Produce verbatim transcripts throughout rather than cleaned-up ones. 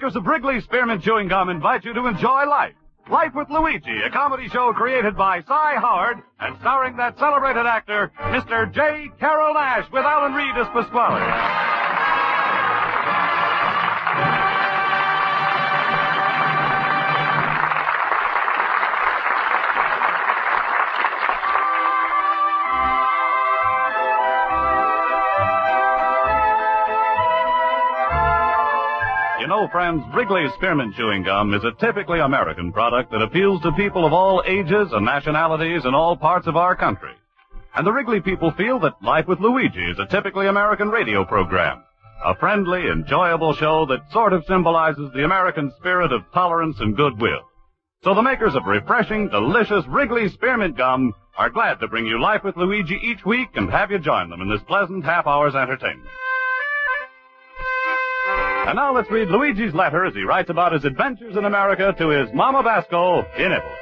makers of Wrigley Spearmint Chewing Gum invite you to enjoy life. Life with Luigi, a comedy show created by Cy Howard and starring that celebrated actor, Mister J. Carrol Naish, with Alan Reed as Pasquale. You know, friends, Wrigley Spearmint Chewing Gum is a typically American product that appeals to people of all ages and nationalities in all parts of our country. And the Wrigley people feel that Life with Luigi is a typically American radio program, a friendly, enjoyable show that sort of symbolizes the American spirit of tolerance and goodwill. So the makers of refreshing, delicious Wrigley Spearmint Gum are glad to bring you Life with Luigi each week and have you join them in this pleasant half-hour's entertainment. And now let's read Luigi's letter as he writes about his adventures in America to his Mama Basco in Italy.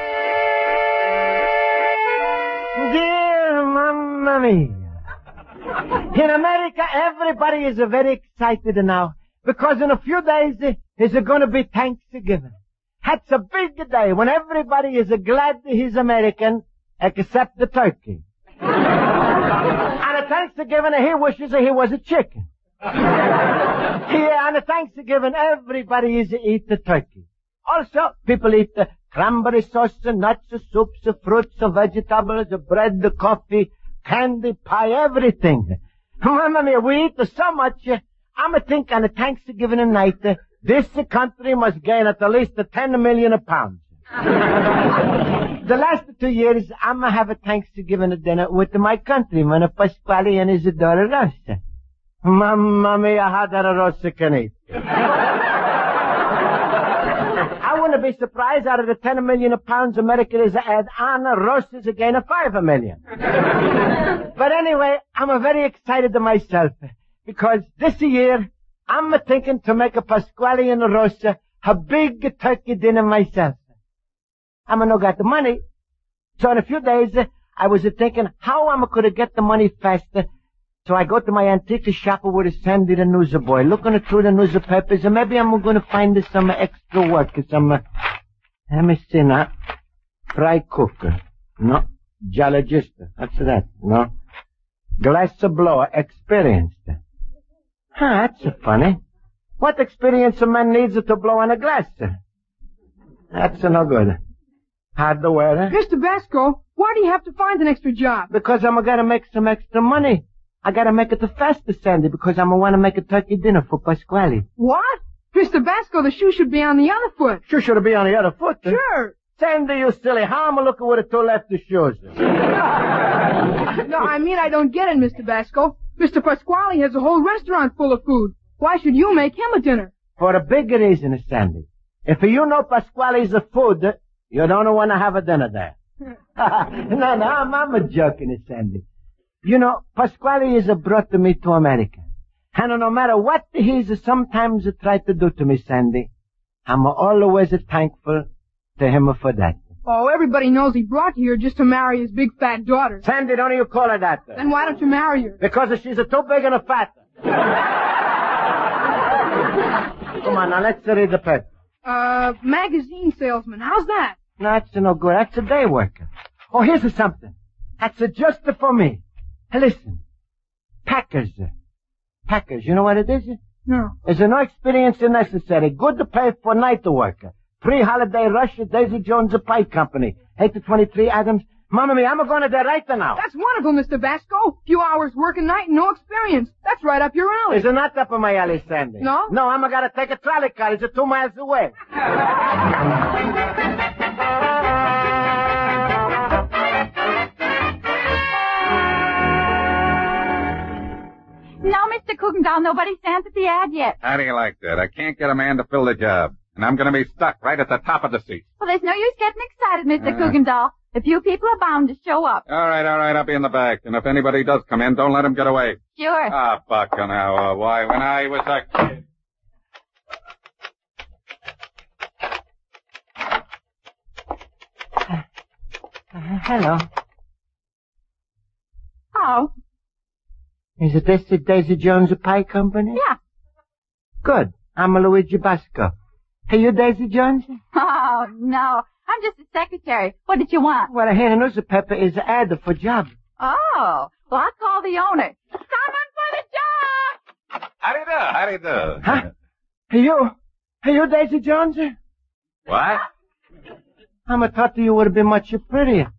Dear Mamma Mia. In America, everybody is very excited now because in a few days is going to be Thanksgiving. That's a big day when everybody is glad he's American except the turkey. And at Thanksgiving, he wishes he was a chicken. Yeah, on Thanksgiving, everybody is eat the turkey. Also, people eat the cranberry sauce, nuts, soups, fruits, vegetables, bread, coffee, candy, pie, everything. Mamma mia, we eat so much, I'm thinking on Thanksgiving night, this country must gain at least ten million pounds. The last two years, I'm going to have a Thanksgiving dinner with my countryman, Pasquale and Isidora Rossa. Mamma mia, how that a Rossa can eat. I wouldn't be surprised out of the ten million pounds America is add on, Rossa's again a five million. But anyway, I'm very excited to myself because this year I'm thinking to make a Pasquale and Rossa a big turkey dinner myself. I'm no got the money. So in a few days, I was thinking how I'm going to get the money faster. So I go to my antique shop with Sandy the newsboy, looking through the newspapers, and maybe I'm going to find some extra work, some, uh, let me see now, fry cooker, no, geologist, what's that, no, glass blower, experienced. Huh, that's funny. What experience a man needs to blow on a glass? That's no good. Hardware. Mister Basco, why do you have to find an extra job? Because I'm going to make some extra money. I gotta make it the fastest, Sandy, because I'm gonna want to make a turkey dinner for Pasquale. What? Mister Basco, the shoe should be on the other foot. Shoe should be on the other foot? Eh? Sure. Sandy, you silly. How am I looking with the two left shoes? No, I mean I don't get it, Mister Basco. Mister Pasquale has a whole restaurant full of food. Why should you make him a dinner? For a big reason, Sandy. If you know Pasquale's a food, you don't want to have a dinner there. no, no, I'm, I'm joking, Sandy. You know, Pasquale is brought me to America. And no matter what he's sometimes tried to do to me, Sandy, I'm always thankful to him for that. Oh, everybody knows he brought you here just to marry his big fat daughter. Sandy, don't you call her that? Then why don't you marry her? Because she's too big and a fat. Come on, now let's read the paper. Uh, magazine salesman. How's that? No, that's no good. That's a day worker. Oh, here's something. That's just for me. Listen, Packers, Packers, you know what it is? No. There's no experience necessary. Good to pay for night worker. Pre-holiday rush at Daisy Jones Pie Company. eight to twenty-three Adams. Mamma mia, I'm going to the right now. That's wonderful, Mister Basco. Few hours work a night and no experience. That's right up your alley. Is it not up my alley, Sandy? No? No, I'm going to take a trolley car. It's two miles away. No, Mister Kuchendahl, nobody stands at the ad yet. How do you like that? I can't get a man to fill the job. And I'm going to be stuck right at the top of the seat. Well, there's no use getting excited, Mister Uh. Kuchendahl. A few people are bound to show up. All right, all right, I'll be in the back. And if anybody does come in, don't let him get away. Sure. Ah, Bacchanal, why, when I was a kid... Uh, hello. Oh. Is it this the Daisy Jones Pie Company? Yeah. Good. I'm Luigi Basco. Hey, you Daisy Jones? Oh, no. I'm just a secretary. What did you want? Well, here in newspaper is an ad for job. Oh, well, I'll call the owner. Coming for the job! How do you do? How do you do? Huh? Hey, you. Hey, you Daisy Jones? What? I'm a thought you would have been much prettier.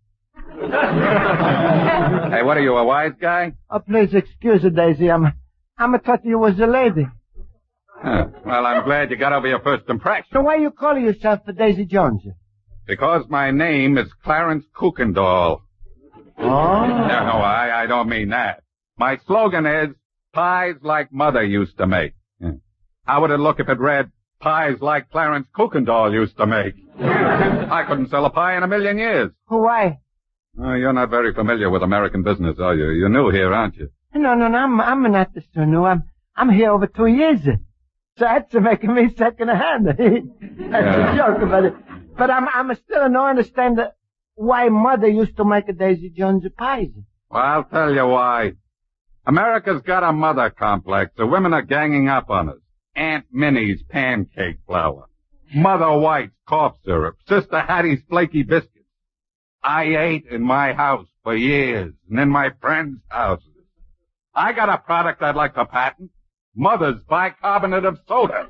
Hey, what are you, a wise guy? Oh, please excuse me, Daisy. I'm, I'm a thought you was a lady. Huh. Well, I'm glad you got over your first impression. So why you call yourself Daisy Jones? Because my name is Clarence Kuykendall. Oh. No, no, I, I don't mean that. My slogan is, pies like mother used to make. How would it look if it read, pies like Clarence Kuykendall used to make? I couldn't sell a pie in a million years. Why? Oh, you're not very familiar with American business, are you? You're new here, aren't you? No, no, no, I'm, I'm not so new. I'm, I'm here over two years. So that's making me second hand. That's Yeah. a joke about it. But I'm, I'm still no understand why mother used to make a Daisy Jones pies. Well, I'll tell you why. America's got a mother complex. The women are ganging up on us. Aunt Minnie's pancake flour. Mother White's cough syrup. Sister Hattie's flaky biscuits. I ate in my house for years and in my friends' houses. I got a product I'd like to patent. Mother's bicarbonate of soda.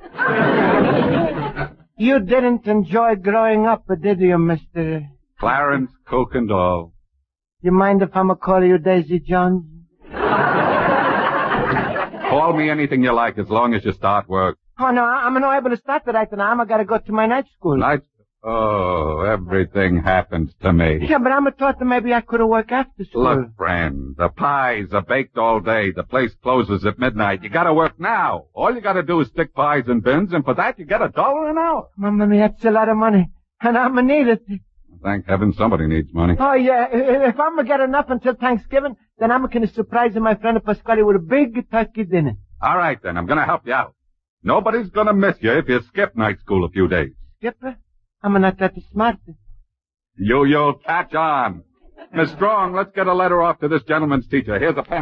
You didn't enjoy growing up, did you, Mister Clarence Kuykendall. You mind if I'm a call you Daisy Jones? Call me anything you like as long as you start work. Oh, no, I'm not able to start it right now. I gotta go to my night school. Night? Oh, everything happens to me. Yeah, but I'm a thought that maybe I could have worked after school. Look, friend, the pies are baked all day. The place closes at midnight. You gotta work now. All you gotta do is stick pies in bins, and for that you get a dollar an hour. Mamma mia, that's a lot of money. And I'm gonna need it. Thank heaven somebody needs money. Oh, yeah, if I'm gonna get enough until Thanksgiving, then I'm gonna surprise my friend Pasquale with a big turkey dinner. All right, then, I'm gonna help you out. Nobody's gonna miss you if you skip night school a few days. Skipper? I'm not that smart. You, you'll catch on. Miss Strong, let's get a letter off to this gentleman's teacher. Here's a pen.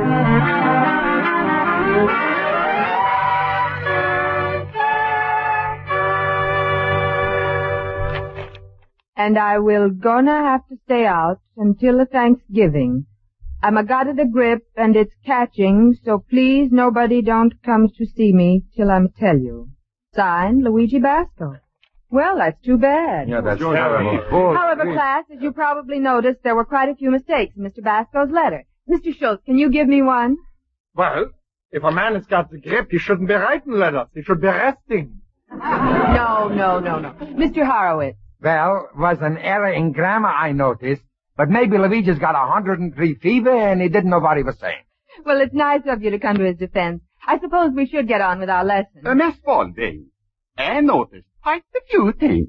And I will gonna have to stay out until the Thanksgiving. I'm a got of the grip and it's catching, so please nobody don't come to see me till I'm tell you. Signed, Luigi Basco. Well, that's too bad. Yeah, that's terrible. However, class, as you probably noticed, there were quite a few mistakes in Mister Basco's letter. Mister Schultz, can you give me one? Well, if a man has got the grip, he shouldn't be writing letters. He should be resting. No, no, no, no. Mister Horowitz. Well, was an error in grammar, I noticed. But maybe Luigi's got a hundred and three fever and he didn't know what he was saying. Well, it's nice of you to come to his defense. I suppose we should get on with our lesson. Uh, Miss Spaulding, I noticed quite a few things.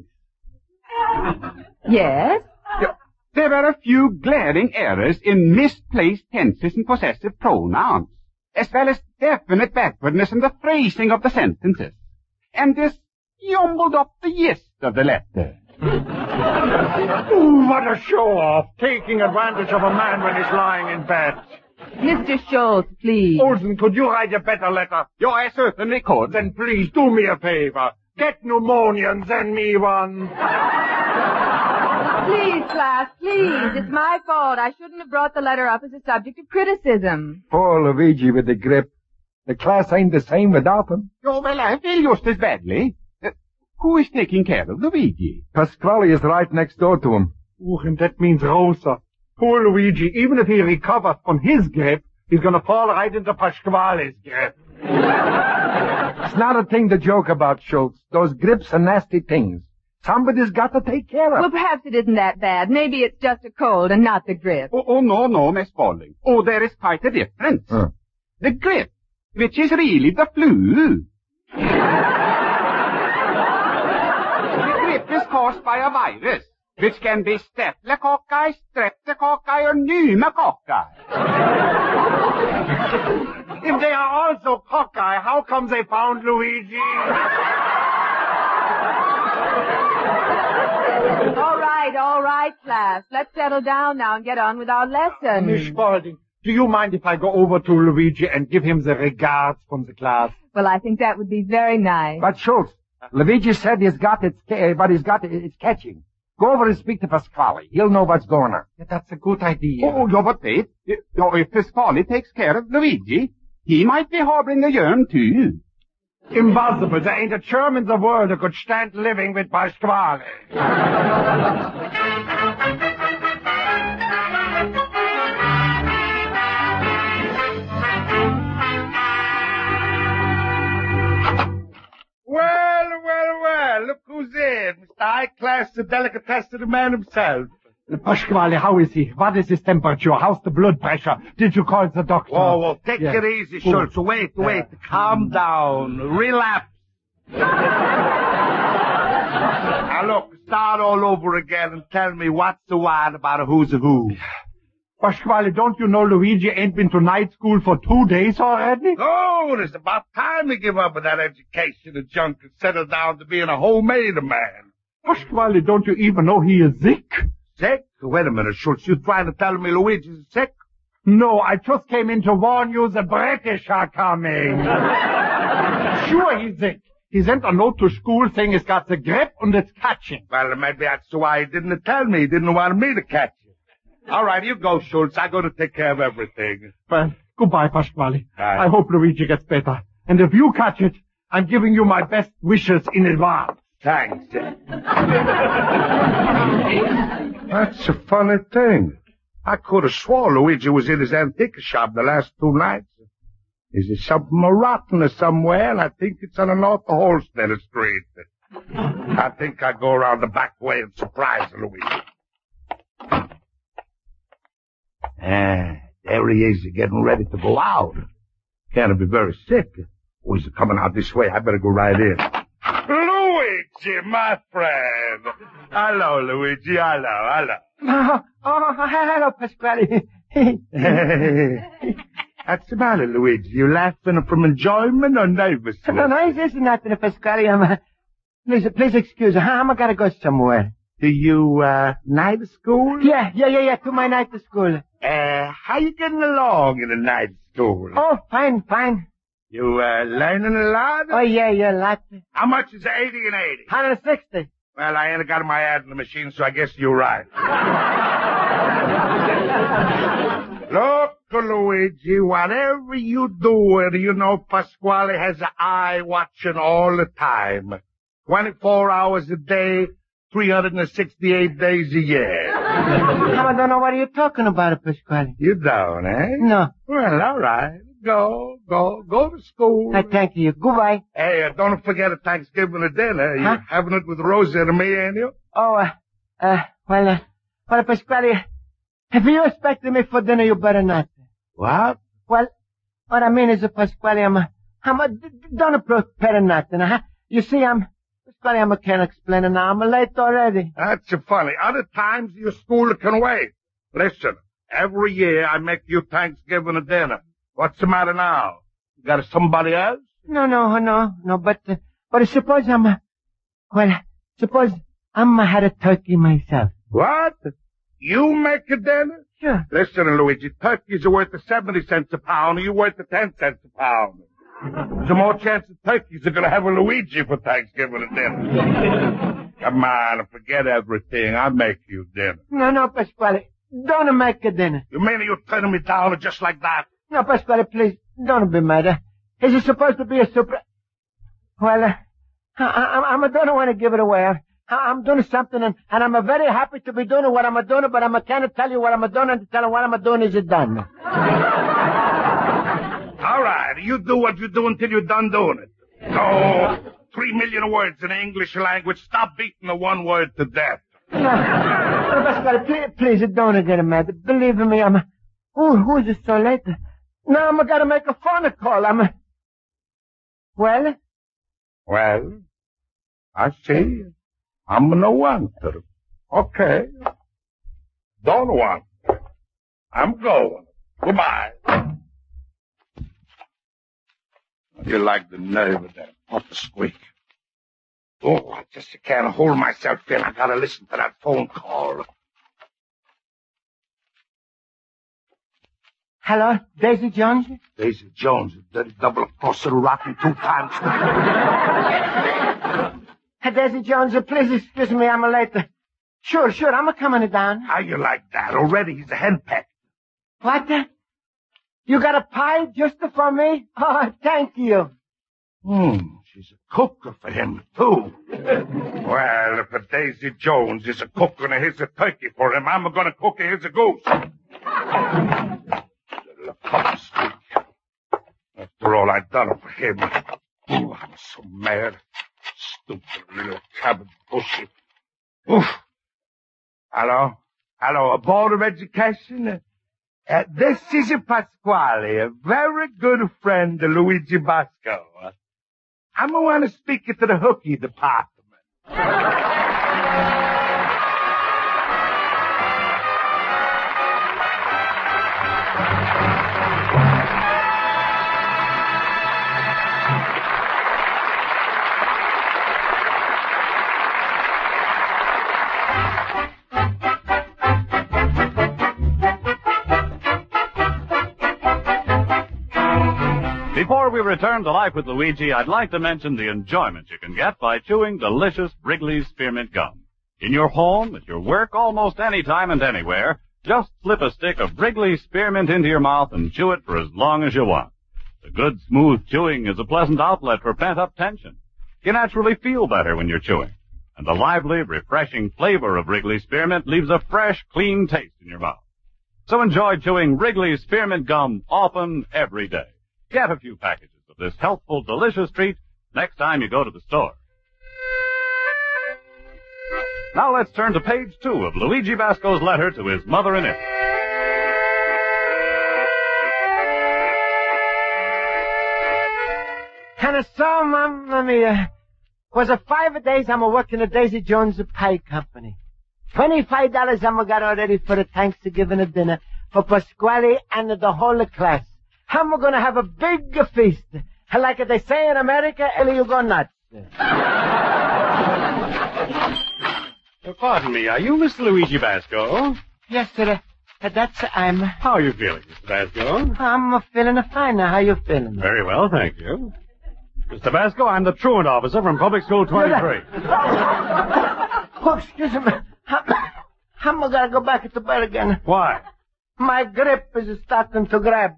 Yes? There were a few glaring errors in misplaced tenses and possessive pronouns, as well as definite backwardness in the phrasing of the sentences. And this jumbled up the gist of the letter. Ooh, what a show-off, taking advantage of a man when he's lying in bed. Mister Schultz, please. Olsen, could you write a better letter? You I certainly could. Then please do me a favor. Get pneumonia and send me one. Please, class, please. It's my fault. I shouldn't have brought the letter up as a subject of criticism. Poor Luigi with the grip. The class ain't the same without him. Oh, well, I feel just as badly. Uh, who is taking care of Luigi? Pasquale is right next door to him. Oh, and that means Rosa. Poor Luigi, even if he recovers from his grip, he's gonna fall right into Pasquale's grip. It's not a thing to joke about, Schultz. Those grips are nasty things. Somebody's got to take care of Well, them. perhaps it isn't that bad. Maybe it's just a cold and not the grip. Oh, oh no, no, Miss Spaulding. Oh, there is quite a difference. Huh. The grip, which is really the flu. The grip is caused by a virus, which can be staphylococci, streptococci, or pneumococci. If they are also cockeye, how come they found Luigi? All right, all right, class. Let's settle down now and get on with our lesson. Miss Spaulding, do you mind if I go over to Luigi and give him the regards from the class? Well, I think that would be very nice. But Schultz, Luigi said he's got its, ca- but he's got it's catching. Go over and speak to Pasquale. He'll know what's going on. Yeah, that's a good idea. Oh, yeah, but wait. Oh, if Pasquale takes care of Luigi, he might be harboring a germ too. Impossible. There ain't a germ in the world who could stand living with Pasquale. Well, well, well, look who's in. Mister High-Class, the delicatessen man himself. Pasquale, how is he? What is his temperature? How's the blood pressure? Did you call the doctor? Whoa, whoa, take Yeah. it easy, Schultz. Wait, wait, calm down. Relapse. Now look, start all over again and tell me what's the word about a who's a who. Pasquale, don't you know Luigi ain't been to night school for two days already? Oh, it's about time to give up with that education and junk and settle down to being a homemade man. Pasquale, don't you even know he is sick? Sick? Wait a minute, Schultz. You trying to tell me Luigi's sick? No, I just came in to warn you the British are coming. Sure he's sick. He sent a note to school saying he's got the grip and it's catching. Well, maybe that's why he didn't tell me. He didn't want me to catch it. All right, you go, Schultz. I'm going to take care of everything. Well, goodbye, Pasquale. Bye. I hope Luigi gets better. And if you catch it, I'm giving you my best wishes in advance. Thanks. That's a funny thing. I could have swore Luigi was in his antique shop the last two nights. Is it something rotten somewhere? And I think it's on the North Holstein Street. I think I'll go around the back way and surprise Luigi. Ah, there he is, getting ready to go out. Can't be very sick. Oh, he's coming out this way. I better go right in. Luigi, my friend. Hello, Luigi. Hello, hello. Oh, oh, hello, Pasquale. What's the matter, Luigi? You laughing from enjoyment or nervousness? No, no, it's nothing, Pasquale. I'm, uh, please, please excuse me. I'm gonna go somewhere. Do you, uh, night school? Yeah, yeah, yeah, yeah, to my night school. Uh, how you getting along in the night school? Oh, fine, fine. You, uh, learning a lot? Oh, yeah, yeah, lot. How much is eighty and eighty? one hundred sixty. Well, I ain't got my ad in the machine, so I guess you're right. Look, Luigi, whatever you do, you know Pasquale has an eye watching all the time. twenty-four hours a day, three hundred sixty-eight days a year. I don't know what you're talking about, Pasquale. You don't, eh? No. Well, all right. Go, go, go to school. I thank you. Goodbye. Hey, uh, don't forget a Thanksgiving dinner. Huh? You're having it with Rosie and me, ain't you? Oh, uh, uh, well, uh, well, Pasquale, if you expecting me for dinner, you better not. What? Well, what I mean is, uh, Pasquale, I'm, uh, I'm, uh, d- d- don't prepare nothing, huh? You see, I'm, Pasquale, I'm, I can't explain it now. I'm late already. That's funny. Other times your school can wait. Listen, every year I make you Thanksgiving dinner. What's the matter now? You got somebody else? No, no, no, no, but, uh, but suppose I'm, uh, well, suppose I'm uh, had a turkey myself. What? You make a dinner? Sure. Listen, Luigi, turkeys are worth the seventy cents a pound, and you're worth the ten cents a pound. There's more chance that turkeys are gonna have a Luigi for Thanksgiving dinner. Come on, forget everything. I'll make you dinner. No, no, Pasquale, don't make a dinner. You mean you're turning me down just like that? No, Pasquale, please, don't be mad. Uh, Is it supposed to be a surprise? Well, uh, I, I, I don't want to give it away. I, I'm doing something, and, and I'm uh, very happy to be doing what I'm doing, but I'm can't tell you what I'm doing, and to tell you what I'm doing is it done. All right, you do what you do until you're done doing it. Oh, three million words in the English language. Stop beating the one word to death. No, no, Pasquale, please, please don't get mad. Believe me, I'm... Oh, who is it so late? Now I'm gotta make a phone call. I'm... Well? Well, I see. I'm no want to. Okay. Don't want to. I'm going. Goodbye. You like the nerve of that puppy squeak. Oh, I just can't hold myself in. I gotta listen to that phone call. Hello, Daisy Jones? Daisy Jones, dirty double crosser, rotten two times. Hey, Daisy Jones, please excuse me, I'm late. Sure, sure, I'm a-coming down. How you like that? Already he's a henpecked. What? You got a pie just for me? Oh, thank you. Hmm, she's a cooker for him, too. Well, if a Daisy Jones is a cook and here's a turkey for him, I'm gonna cook here's a goose. Little pup squeak. After all I've done for him. Ooh, I'm so mad. Stupid little cabbage pussy. Oof. Hello? Hello, a Board of Education? Uh, this is Pasquale, a very good friend of Luigi Basco. I'm going to want to speak to the hooky department. Before we return to Life with Luigi, I'd like to mention the enjoyment you can get by chewing delicious Wrigley's Spearmint Gum. In your home, at your work, almost any time and anywhere, just slip a stick of Wrigley's Spearmint into your mouth and chew it for as long as you want. The good, smooth chewing is a pleasant outlet for pent-up tension. You naturally feel better when you're chewing. And the lively, refreshing flavor of Wrigley's Spearmint leaves a fresh, clean taste in your mouth. So enjoy chewing Wrigley's Spearmint Gum often, every day. Get a few packages of this healthful, delicious treat next time you go to the store. Now let's turn to page two of Luigi Basco's letter to his mother in Italy. And so, Mamma Mia, was a five days I'm a working at Daisy Jones Pie Company. Twenty-five dollars I'm a got already for the Thanksgiving dinner for Pasquale and the whole class. I'm going to have a big feast. Like they say in America, Ellie, you go nuts. Uh, pardon me, are you Mister Luigi Basco? Yes, sir. Uh, that's I'm. How are you feeling, Mister Basco? I'm uh, feeling fine. How you feeling? Very well, thank you. Mister Basco, I'm the truant officer from Public School twenty-three. Oh, excuse me. I'm, I'm going to go back to bed again. Why? My grip is starting to grab.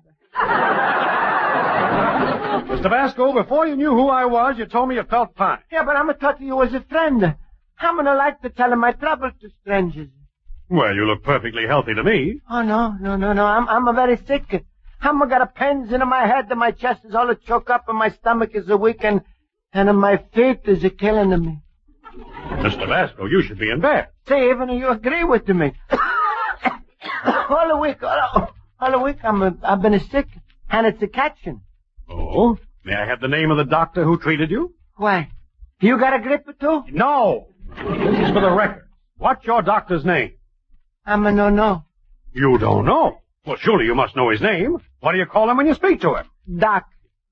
Mister Basco, before you knew who I was, you told me you felt fine. Yeah, but I'm talking to you as a friend. I'm going to like to tell my trouble to strangers. Well, you look perfectly healthy to me. Oh, no, no, no, no. I'm I'm very sick. I'm got a pains in my head and my chest is all choked up and my stomach is a weak and, and my feet is a killing me. Mister Basco, you should be in bed. Say, even you agree with me. all the week, all, all the week I'm a, I've been sick and it's a catching. Oh? May I have the name of the doctor who treated you? Why? You got a grip too? No. This is for the record. What's your doctor's name? I'm a no-no. You don't know? Well, surely you must know his name. What do you call him when you speak to him? Doc.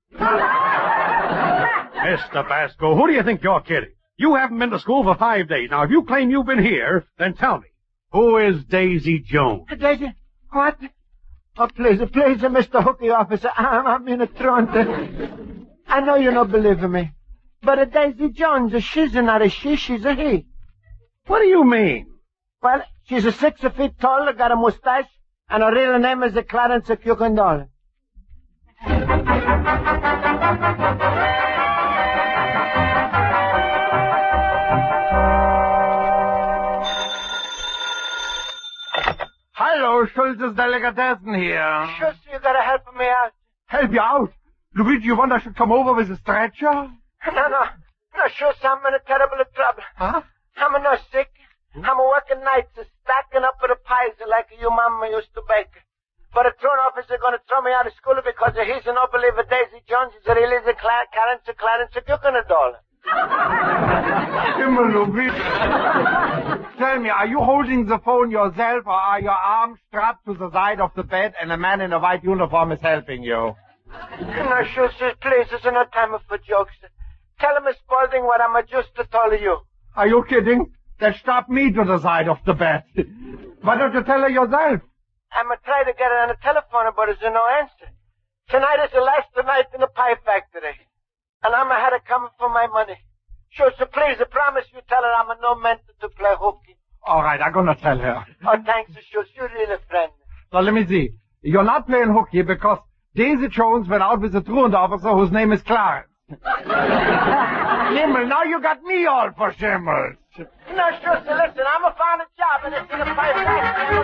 Mister Basco, who do you think you're kidding? You haven't been to school for five days. Now, if you claim you've been here, then tell me, who is Daisy Jones? Daisy? What? Oh, please, please, Mister Hooky Officer, I'm, I'm in a truant. I know you don't believe me. But a Daisy Jones, she's not a she, she's a he. What do you mean? Well, she's a six feet tall, got a mustache, and her real name is a Clarence Cucandole. Hello, Schultz's Delicatessen here. Sure, you gotta help me out. Help you out? Luigi, you want I should come over with a stretcher? No, no. No, sure, I'm in a terrible trouble. Huh? I'm not sick. I'm working nights, stacking up with the pies like your mama used to bake. But a truant officer gonna throw me out of school because he's an unbeliever. Daisy Jones is really the Cla- Clarence Clarence Cucandole. Himmel, Luigi. Tell me, are you holding the phone yourself, or are your arms strapped to the side of the bed and a man in a white uniform is helping you? No, sure, sir, please, it's no time for jokes. Tell Miss Spaulding what I'm just told you. Are you kidding? Then strap me to the side of the bed. Why don't you tell her yourself? I'm going to try to get it on the telephone, but there's no answer. Tonight is the last night in the pie factory. And I'm ahead of coming for my money. Sure, so please, I promise you tell her I'm no meant to play hooky. All right, I'm gonna tell her. Oh, thanks, sure. You're really a friend. Now, let me see. You're not playing hooky because Daisy Jones went out with a truant officer whose name is Clarence. Schimmel, now you got me all for Schimmel. No, sure, so listen, I'm a found a job and it's in the pie factory.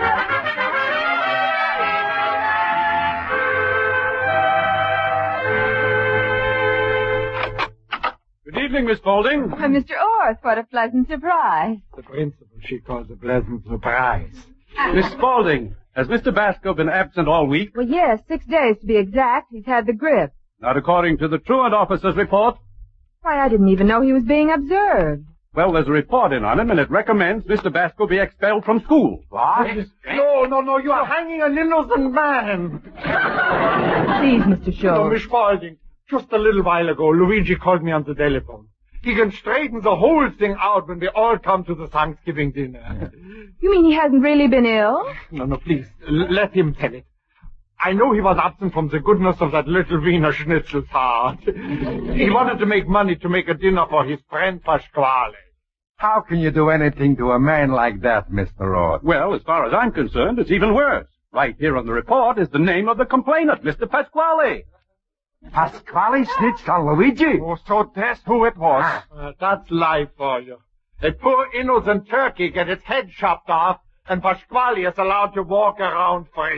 Good evening, Miss Spaulding. Why, Mister Orth, what a pleasant surprise. The principal she calls a pleasant surprise. Miss Spaulding, has Mister Basco been absent all week? Well, yes, six days to be exact. He's had the grip. Not according to the truant officer's report. Why, I didn't even know he was being observed. Well, there's a report in on him, and it recommends Mister Basco be expelled from school. What? No, no, no, you are hanging an innocent man. Please, Mister Shaw. No, Miss Spaulding, just a little while ago, Luigi called me on the telephone. He can straighten the whole thing out when we all come to the Thanksgiving dinner. You mean he hasn't really been ill? No, no, please, l- let him tell it. I know he was absent from the goodness of that little Wiener Schnitzel's heart. He wanted to make money to make a dinner for his friend Pasquale. How can you do anything to a man like that, Mister Roth? Well, as far as I'm concerned, it's even worse. Right here on the report is the name of the complainant, Mister Pasquale. Pasquale snitched on Luigi? Oh, so that's who it was. Uh, that's life for you. A poor innocent turkey gets its head chopped off, and Pasquale is allowed to walk around free.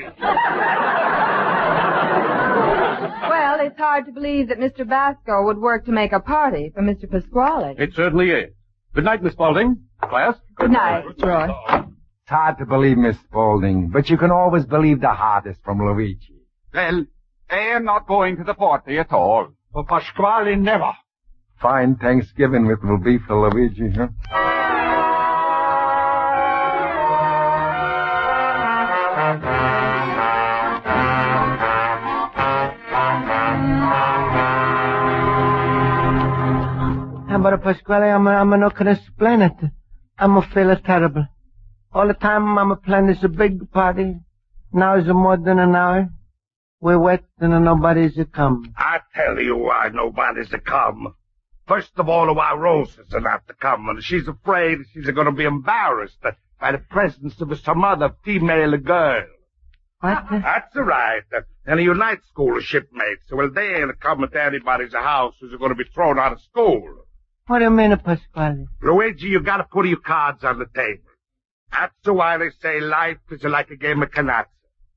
Well, it's hard to believe that Mister Basco would work to make a party for Mister Pasquale. It certainly is. Good night, Miss Spaulding. Class? Good night, Roy. It's hard to believe, Miss Spaulding, but you can always believe the hardest from Luigi. Well, they're not going to the party at all. For Pasquale, never. Fine Thanksgiving it will be for Luigi, huh? But Pasquale, I'm, I'm not going to explain it. I'm a feel terrible. All the time I'm a plan is a big party. Now is more than an hour. We're wet and nobody's a come. I tell you why nobody's a come. First of all, why Rosa's not to come, and she's afraid she's going to be embarrassed by the presence of some other female girl. What? That's right. And your night school shipmates. Well, they ain't coming to anybody's house who's going to be thrown out of school. What do you mean, Pasquale? Luigi, you gotta put your cards on the table. That's why they say life is like a game of canasta.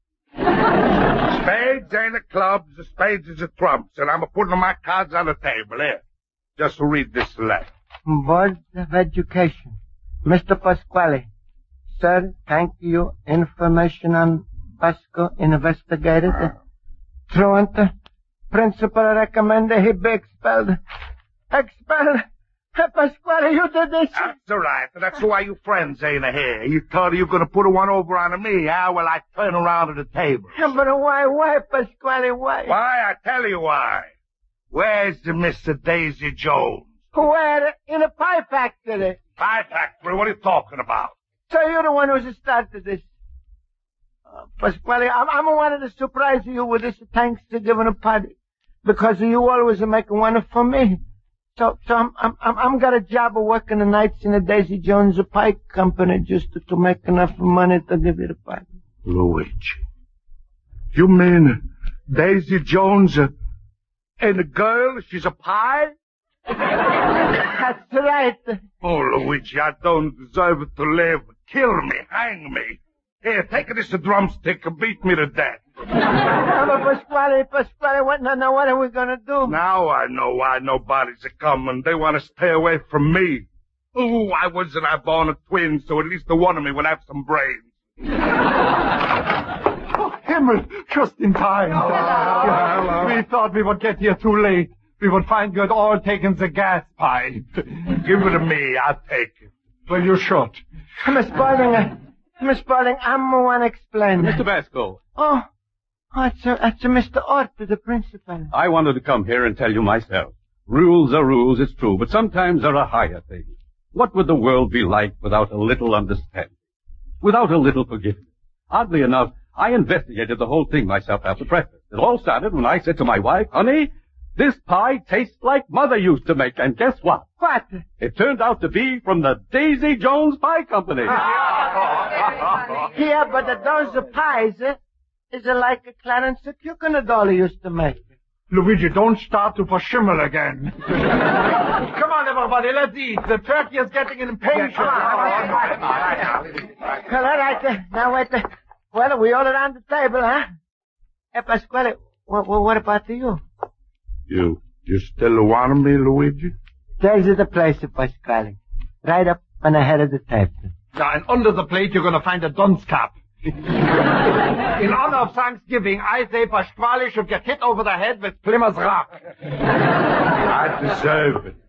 Spades ain't a clubs, the spades is a trumps, and I'm putting my cards on the table here. Just read this letter. Board of Education. Mister Pasquale. Sir, thank you. Information on Basco investigated. Truant. Principal recommended he be expelled. Expelled? Pasquale, you did this? That's all right. That's why you friends ain't here. You thought you were going to put one over on me, huh? Well, I turn around at the table. Yeah, but why, why, Pasquale, why? Why? I tell you why. Where's the Mister Daisy Jones? Where? In a pie factory. Pie factory? What are you talking about? So you're the one who started this. Uh, Pasquale, I'm, I'm wanted to surprise you with this Thanksgiving party. Because you always are making one for me. So, so I'm, I'm, I'm got a job of working the nights in the Daisy Jones Pie Company just to, to make enough money to give you the party. Luigi, you mean Daisy Jones uh, ain't a girl? She's a pie? That's right. Oh, Luigi, I don't deserve to live. Kill me, hang me. Here, take this drumstick and beat me to death. Pasquale, Pasquale, what, now, now, what are we gonna do? Now I know why nobody's a coming. They want to stay away from me. Oh, I wasn't I born a twin, so at least the one of me will have some brains. Oh, Himmel, just in time. Oh, yeah, we thought we would get here too late. We would find you had all taken the gas pipe. Give it to me, I'll take it. Well, you should. Miss Spaulding, uh, Miss Spaulding, I'm the one explain. Mister Basco. Oh. Oh, it's a, it's a Mister Orth, the principal. I wanted to come here and tell you myself. Rules are rules, it's true, but sometimes there are higher things. What would the world be like without a little understanding? Without a little forgiveness? Oddly enough, I investigated the whole thing myself after breakfast. It all started when I said to my wife, honey, this pie tastes like Mother used to make, and guess what? What? It turned out to be from the Daisy Jones Pie Company. Yeah, but those pies uh, is uh, like a Clarence Cucina doll used to make. Luigi, don't start to verschimmel again. Come on, everybody, let's eat. The turkey is getting impatient. Well, all right. Uh, now, wait. Uh, well, we all around the table, huh? Hey, Pasquale, what, what about you? You, you still want me, Luigi? There's the place, Pasquale. Right up on the head of the table. Yeah, and under the plate you're going to find a dunce cap. In honor of Thanksgiving, I say Pasquale should get hit over the head with Plymouth Rock. I deserve it.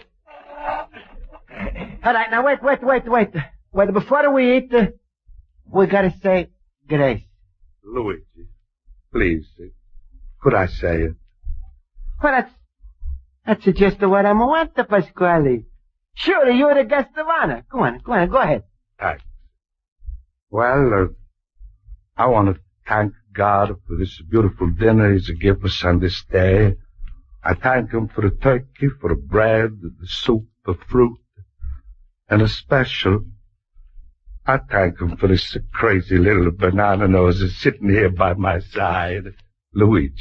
All right, now wait, wait, wait, wait. Wait, before we eat, uh, we gotta say grace. Luigi, please, uh, could I say it? Well, that's, that's just what I want, Pasquale. Sure, you're the guest of honor. Go on, go on, go ahead. Thanks. Well, uh, I want to thank God for this beautiful dinner He's given us on this day. I thank Him for the turkey, for the bread, the soup, the fruit, and especially, I thank Him for this crazy little banana nose that's sitting here by my side, Luigi.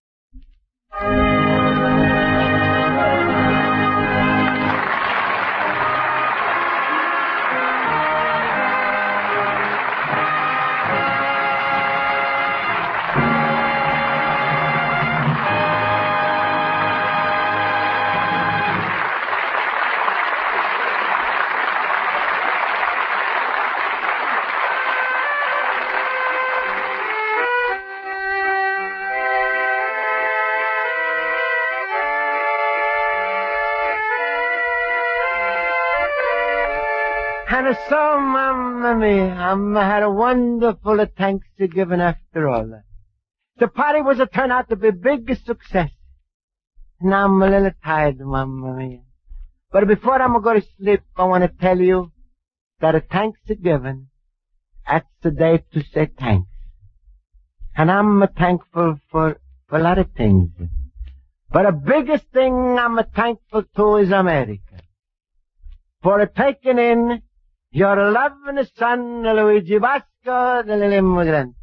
And so, Mamma Mia, I had a wonderful Thanksgiving after all. The party was to turn out to be a big success. Now I'm a little tired, Mamma Mia. But before I'm going to sleep, I want to tell you that a Thanksgiving, that's the day to say thanks. And I'm thankful for, for a lot of things. But the biggest thing I'm thankful to is America. For taking in your loving son, Luigi Basco, the little immigrant.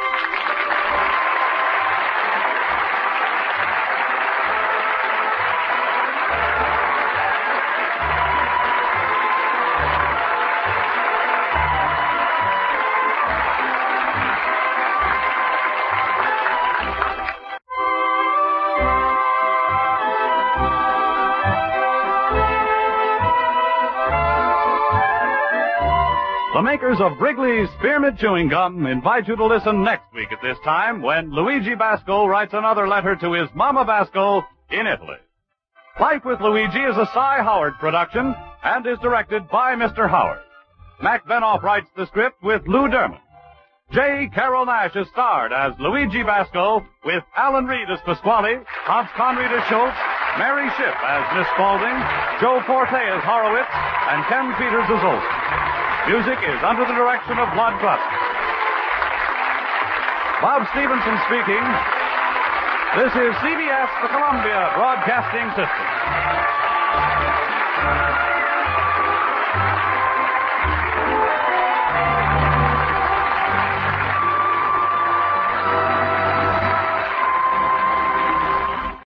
The makers of Wrigley's Spearmint Chewing Gum invite you to listen next week at this time when Luigi Basco writes another letter to his Mama Basco in Italy. Life with Luigi is a Cy Howard production and is directed by Mister Howard. Mac Benoff writes the script with Lou Derman. J. Carol Nash is starred as Luigi Basco with Alan Reed as Pasquale, Hans Conried as Schultz, Mary Shipp as Miss Spaulding, Joe Forte as Horowitz, and Ken Peters as Olson. Music is under the direction of Lud Gluskin. Bob Stevenson speaking. This is C B S, the Columbia Broadcasting System.